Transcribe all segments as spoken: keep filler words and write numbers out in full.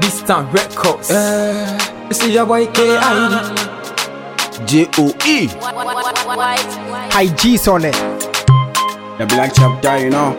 Distant Records. Uh, you see your boy K I D J O E High G's on it. The black chapter, you know.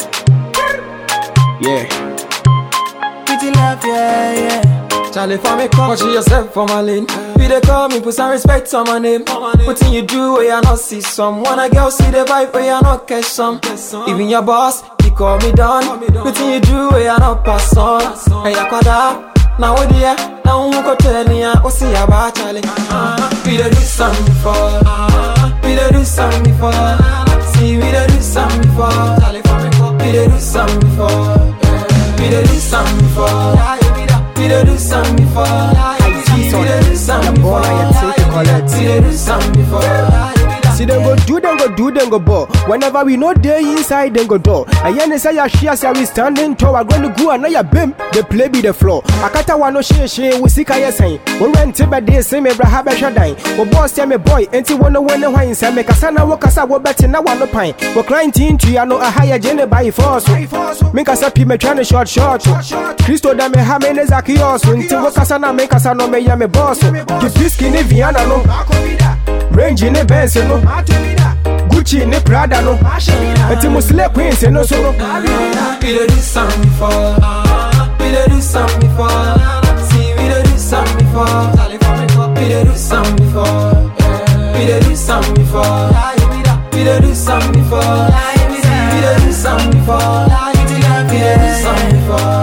Yeah. Pretty love, yeah, yeah. Charlie for me, come watch yourself for my lane. We they call me, put some respect on my name. What thing you do where you not see some? Wanna girl see the vibe where you not catch some. Even your boss, he call me down. What thing you do where you not pass on? Hey, ya kwada, now what do ya? Now who go tell me ya? Oh, see ya ba Charlie. We they do something before. We they do something before. See, we they do something before. Charlie for me, we they do something before. We they do something before. We dey do something before. We dey do something before. We dey do something before. See them go do, them go do, them go ball. Whenever we know they inside, them go door. I hear they say ya share, say we standing tall. I gonna go and ya bim. They play be the floor. Akata wano she she we see kaya sign. We rent it by day say me bra have a shadine. We boss tell me boy, ain't you wanna wanna wine say me kasana wo kasa wo better na wano pine. We crying teen to ya no a higher gene by force. Me kasa pi me trying short short. Christo da me ha me ne zakios. Until we kasana me kasano me ya me boss. Keep this skinny Viana no. Range in the Benz no. Gucci in the Prada no. Eti musle queens no so no. We dey do something before. We dey do something before. See we dey do something before. We dey do something before. We dey do something before. We dey do something before. We dey do something before. We dey do something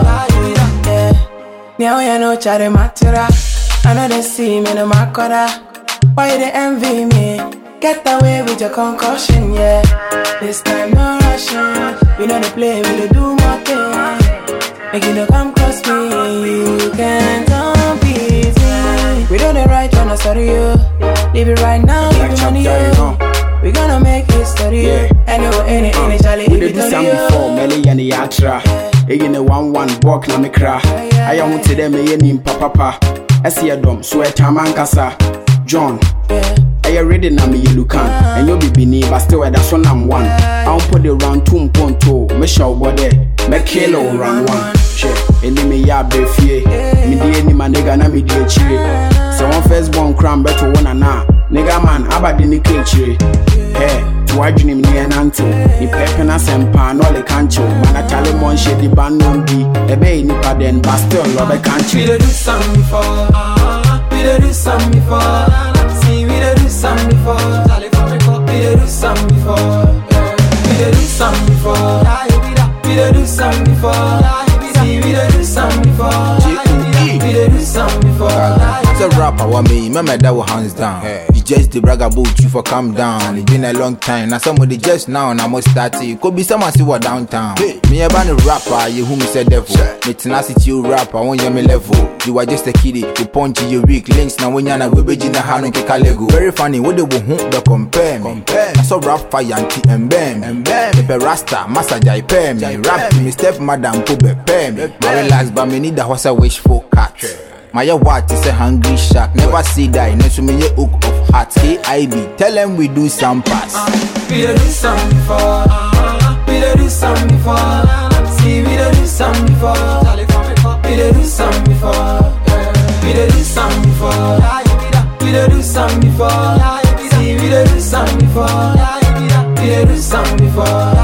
before. Now you know chare matira. I know they see me no makora. Why they envy me? Get away with your concussion, yeah. This time no rushing. We know they play, we they do my thing. Make you no come cross me. You can't compete me. We don't right when I sorry you. Leave it right now, give me money you. We gonna make history. Yeah. Anyway, any, any, Charlie, We did some before, Melly and the Yatra. Again, a one one walk, na me cry. I am to them, a name, papa. I see a dumb sweat, Hamankasa. John, yeah. I already know me you can, and you'll be beneath, but still that's one I'm one. I'll put it round two point two, me show body, me kill round one. Shit, and me ya be fear, me the any man nigga na me the chiri. So one first born cram better one and na, nigga man, abadi ni chiri. Hey, to watch him near an until, ni pepe na sempa, no le cancho, man a tally one shit the band non be, a bay nipa then, but still love a country. We dey do something before. We dey do something before. See, we dey do something before. We dey do something before. We dey do something before. We dey do something before. See, we dey do something before. We dey do something before. It's a rapper, what me, remember that was hands down. Hey. You just the brag about you for calm down. It's been a long time, now somebody just now, and I must start it. Could be someone see what downtown. Hey. Me about the rapper, you who me said devil. Me tenacity, you rapper, I want you me level. You are just a kiddie, you punch you weak links, now when you're not we in the hand and kick a lego. Very funny, what they will hump the compare me. Compare. I saw rap fire and and bam. And bam. Pepe Rasta, massage I pay me. Rap me, step madam, put be pay me. I relax, but me need the horse I wish for cat. My what is a hungry shark, never see die, next to me a hook of heart. K I B, tell them we do some pass. We dey do something before. We dey do something before. See, we dey do something before. We dey do something before. We dey do something before. We dey do something before. See, we dey do something before. We dey do something before.